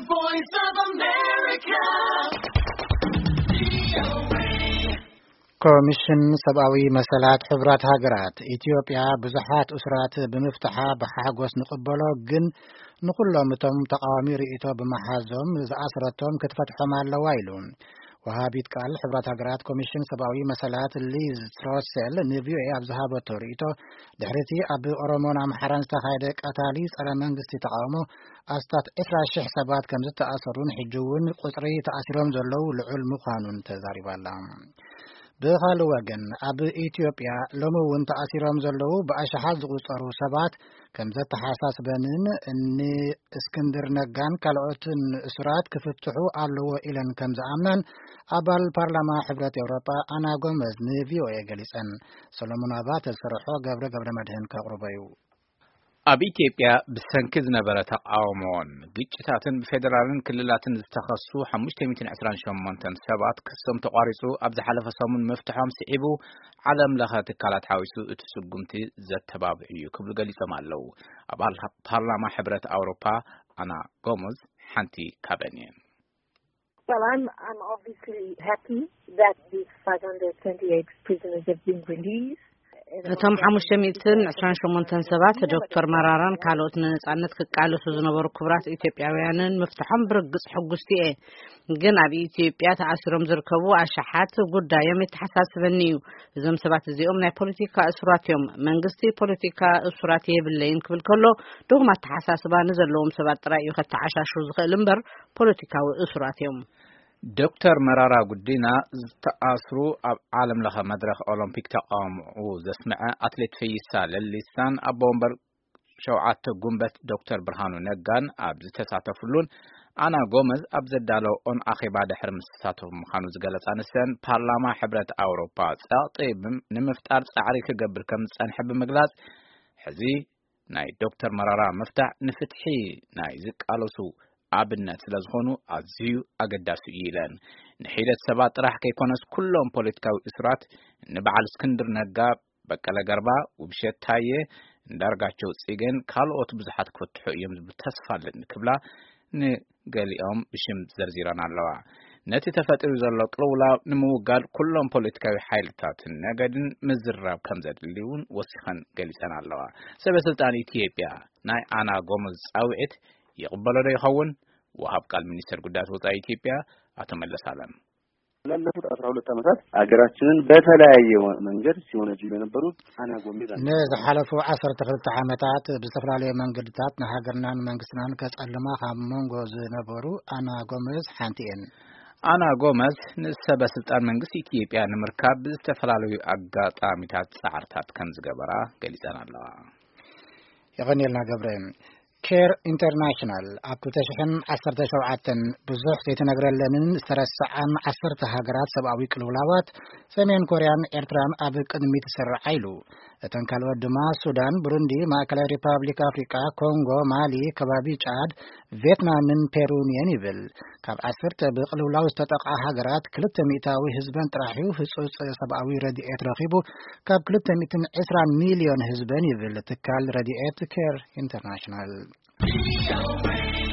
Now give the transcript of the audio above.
Voice of America. ኮሚሽን ሰብአዊ መሰላት ሕብራት ሃገራት ኢትዮጵያ ብዙሓት እስራት ብምፍታሓ በሓጎስ ንቕበሎ ግን ንኩሎም እቶም ተቃዋሚ ርእይቶ ብመሓዞም ዝኣስረቶም ክትፈትሖም ኣለዋ ኢሉ ወሃቢት ቃል ሕብራት ሃገራት ኮሚሽን ሰብአዊ መሰላት ሊዝ ትሮሰል ንቪኦኤ ኣብ ዝሃበቶ ርእይቶ ድሕሪቲ ኣብ ኦሮሞን ኣምሓራን ዝተኻየደ ቀታሊ ጸረ መንግስቲ ተቃውሞ ኣስታት 20,000 ሰባት ከም ዝተኣሰሩን ሕጂ እውን ቁፅሪ ተኣሲሮም ዘለው ልዑል ምዃኑን ተዛሪባላ ብኻልእ ወገን ኣብ ኢትዮጵያ ሎሚ እውን ተኣሲሮም ዘለው ብኣሽሓት ዝቁፀሩ ሰባት ከም ዘተሓሳስበንን እስክንድር ነጋን ካልኦትን እስራት ክፍትሑ ኣለዎ ኢለን ከም ዝኣምናን ኣባል ፓርላማ ሕብረት ኤውሮጳ ኣና ጎመዝ ንቪኦኤ ገሊፀን ሰሎሞን ኣባተ ዝሰርሖ ገብረ መድህን ከቕርበዩ ኣብ ኢትዮጵያ ብሰንኪ ዝነበረ ተቃውሞን ግጭታትን ብፌደራልን ክልላትን ዝተኸሱ 528 ሰባት ክሶም ተቋሪጹ ኣብ ዝሓለፈ ሰሙን መፍትሖም ስዒቡ ዓለም ለኸ ትካላት ሓዊሱ እቲ ስጉምቲ ዘተባብዕ እዩ ክብሉ ገሊፆም ኣለዉ ኣባል ፓርላማ ሕብረት ኤውሮጳ ኣና ጎመዝ ሓንቲ ካብአን እየን Well, I'm obviously happy that these 528 prisoners have been released. እቶም 528 ሰባት ዶክተር መራራን ካልኦት ነጻነት ክቃለሱ ዝነበሩ ክብራት ኢትዮጵያውያንን መፍትሖም ብርግጽ ሕጉስቲ ግን ኣብ ኢትዮጵያ ተኣሲሮም ዝርከቡ ኣሽሓት ጉዳዮም የተሓሳስበኒ እዩ እዞም ሰባት እዚኦም ናይ ፖለቲካ እስራት እዮም መንግስቲ ፖለቲካ እስራት የብለይን ክብል ከሎ ዶግማ ተሓሳስባ ንዘለዎም ሰባት ጥራይ እዩ ከተዓሻሹ ዝኽእል እምበር ፖለቲካዊ እስራት እዮም ዶክተር መራራ ጉዲና ዝተኣስሩ ኣብ ዓለም ለኸ መድረኽ ኦሎምፒክ ተቃውሞ ዘስምዐ አትሌት ፈይሳ ለሊሳን ኣብ ወንበር ሸውዓተ ጉንበት ዶክተር ብርሃኑ ነጋን ኣብ ዝተሳተፉሉን ኣና ጎመዝ ኣብ ዘዳለዎን ኣኼባ ድሕሪ ምሳተፉ ምዃኑ ዝገለጻ ንሰን ፓርላማ ሕብረት ኤውሮጳ ጸቕጢ ንምፍጣር ጻዕሪ ክገብር ከም ዝጸንሐ ብምግላጽ ሕዚ ናይ ዶክተር መራራ መፍታሕ ንፍትሒ ናይ ዝቃለሱ ኣብነት ስለዝኾኑ ኣዝዩ ኣገዳሲ እዩ ኢለን ንሒደት ሰባት ጥራሕ ከይኮነስ ኩሎም ፖለቲካዊ እስራት ንበዓል እስክንድር ነጋ በቀለ ገርባ ውብሸት ታየ እንዳርጋቸው ጽገን ካልኦት ብዙሓት ክፍትሑ እዮም ዝብል ተስፋ ኣለኒ ክብላ ንገሊኦም ብሽም ዘርዚረን ኣለዋ ነቲ ተፈጢሩ ዘሎ ቅልውላው ንምውጋድ ኩሎም ፖለቲካዊ ሓይልታትን ነገድን ምዝራብ ከም ዘድልዩ እውን ወሲኸን ገሊፀን ኣለዋ ሰበስልጣን ኢትዮጵያ ናይ ኣና ጎመዝ ጻውዒት يقبل ده يخون وهاب قال منستر قدات وطا ኢትዮጵያ አቶ መለስ አለም ለለፉት 12 ዓመታት አገራችንን በተለያየ መንገድ ሲሆነጅ የነበሩት አና ጎመዝ ነዝሓለፉ 12 ዓመታት ብዝተፈላለየ መንገድታት ንሃገርናን መንግስትናን ከጸልማ ካመንጎ ዝነበሩ አና ጎመዝ ሓንቲን አና ጎመዝ ንሰበስልጣን መንግስት ኢትዮጵያ ንምርካብ ብዝተፈላለዩ አጋጣሚታት ጻዕርታት ከም ዝገበራ ገሊጸናለዋ ይገኒልና ገብረ ኬር ኢንተርናሽናል ኣብ 2017 ብዙሕ ዘይተነግረለንን ዝተረሳዓን 10 ሃገራት ሰብኣዊ ቅልውላዋት ሰሜን ኮርያን ኤርትራን ኣብ ቅድሚት ዝሰርዓ ኢሉ እተን ካልኦት ድማ ሱዳን ብሩንዲ ማእከላዊ ሪፐብሊክ ኣፍሪካ ኮንጎ ማሊ ከባቢ ጫድ ቪየትናምን ፔሩን ይብል ካብ 10 ብቅልውላው ዝተጠቃ ሃገራት 200 ህዝበን ጥራሑ ህጹጽ ሰብኣዊ ረድኤት ረኺቡ ካብ 220 ሚልዮን ህዝበን ይብል ትካል ረድኤት ኬር ኢንተርናሽናል